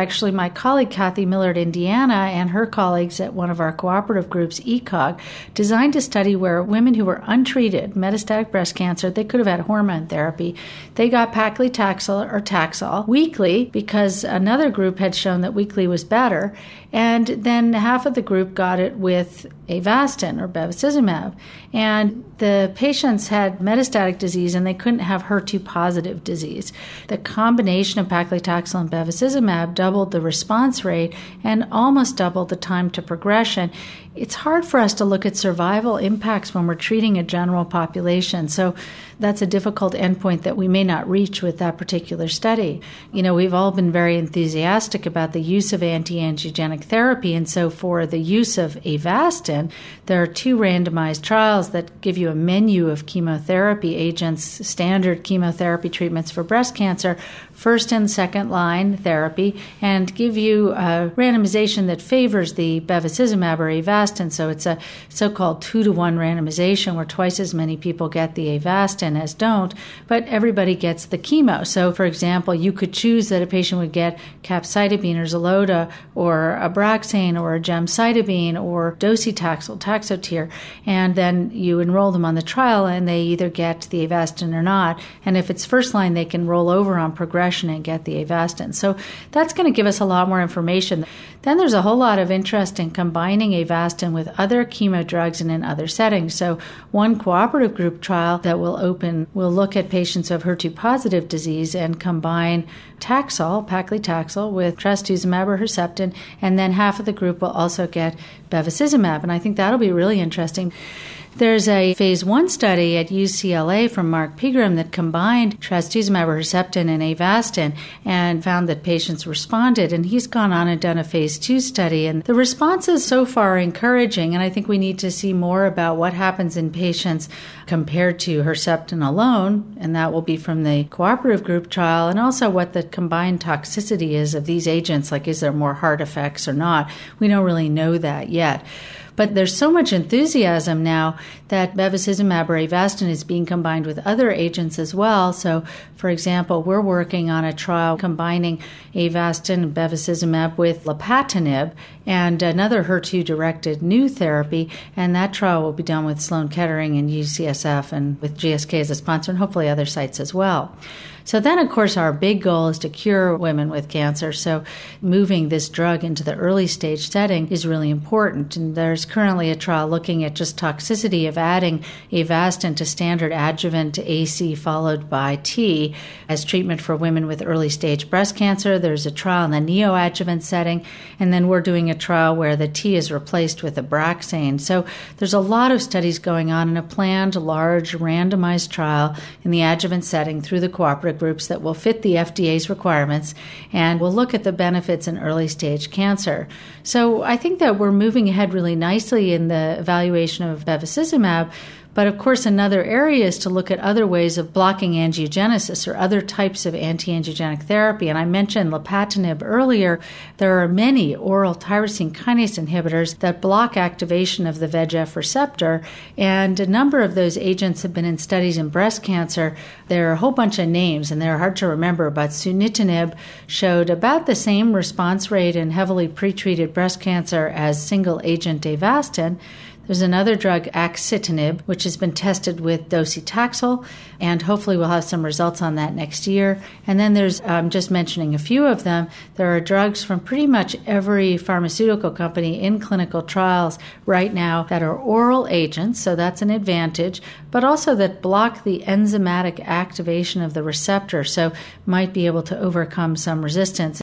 Actually, my colleague Kathy Miller at Indiana and her colleagues at one of our cooperative groups, ECOG, designed a study where women who were untreated, metastatic breast cancer, they could have had hormone therapy. They got paclitaxel or Taxol weekly because another group had shown that weekly was better. And then half of the group got it with Avastin or bevacizumab. And the patients had metastatic disease and they couldn't have HER2-positive disease. The combination of paclitaxel and bevacizumab doubled the response rate and almost doubled the time to progression. It's hard for us to look at survival impacts when we're treating a general population. So that's a difficult endpoint that we may not reach with that particular study. We've all been very enthusiastic about the use of anti-angiogenic therapy. And so for the use of Avastin, there are 2 randomized trials that give you a menu of chemotherapy agents, standard chemotherapy treatments for breast cancer, first and second line therapy, and give you a randomization that favors the bevacizumab or Avastin. So it's a so-called 2-to-1 randomization where twice as many people get the Avastin as don't, but everybody gets the chemo. So, for example, you could choose that a patient would get capecitabine or Xeloda or Abraxane or gemcitabine or docetaxel, Taxotere, and then you enroll them on the trial and they either get the Avastin or not. And if it's first line, they can roll over on progression and get the Avastin. So that's going to give us a lot more information. Then there's a whole lot of interest in combining Avastin with other chemo drugs and in other settings. So one cooperative group trial that will open will look at patients who have HER2-positive disease and combine Taxol, paclitaxel, with trastuzumab or Herceptin, and then half of the group will also get bevacizumab. And I think that'll be really interesting. There's a phase 1 study at UCLA from Mark Pegram that combined trastuzumab or Herceptin and Avastin and found that patients responded. And he's gone on and done a phase 2 study. And the responses so far are encouraging. And I think we need to see more about what happens in patients compared to Herceptin alone. And that will be from the cooperative group trial. And also what the combined toxicity is of these agents. Like, is there more heart effects or not? We don't really know that yet. But there's so much enthusiasm now that bevacizumab or Avastin is being combined with other agents as well. So, for example, we're working on a trial combining Avastin and bevacizumab with lapatinib and another HER2-directed new therapy, and that trial will be done with Sloan Kettering and UCSF and with GSK as a sponsor and hopefully other sites as well. So then, of course, our big goal is to cure women with cancer. So moving this drug into the early stage setting is really important. And there's currently a trial looking at just toxicity of adding Avastin to standard adjuvant AC followed by T as treatment for women with early stage breast cancer. There's a trial in the neoadjuvant setting. And then we're doing a trial where the T is replaced with Abraxane. So there's a lot of studies going on in a planned large randomized trial in the adjuvant setting through the cooperative groups that will fit the FDA's requirements and will look at the benefits in early stage cancer. So I think that we're moving ahead really nicely in the evaluation of bevacizumab. But of course, another area is to look at other ways of blocking angiogenesis or other types of anti-angiogenic therapy. And I mentioned lapatinib earlier. There are many oral tyrosine kinase inhibitors that block activation of the VEGF receptor. And a number of those agents have been in studies in breast cancer. There are a whole bunch of names, and they're hard to remember, but sunitinib showed about the same response rate in heavily pretreated breast cancer as single-agent Avastin. There's another drug, axitinib, which has been tested with docetaxel, and hopefully we'll have some results on that next year. And then there's, just mentioning a few of them, there are drugs from pretty much every pharmaceutical company in clinical trials right now that are oral agents, so that's an advantage, but also that block the enzymatic activation of the receptor, so might be able to overcome some resistance.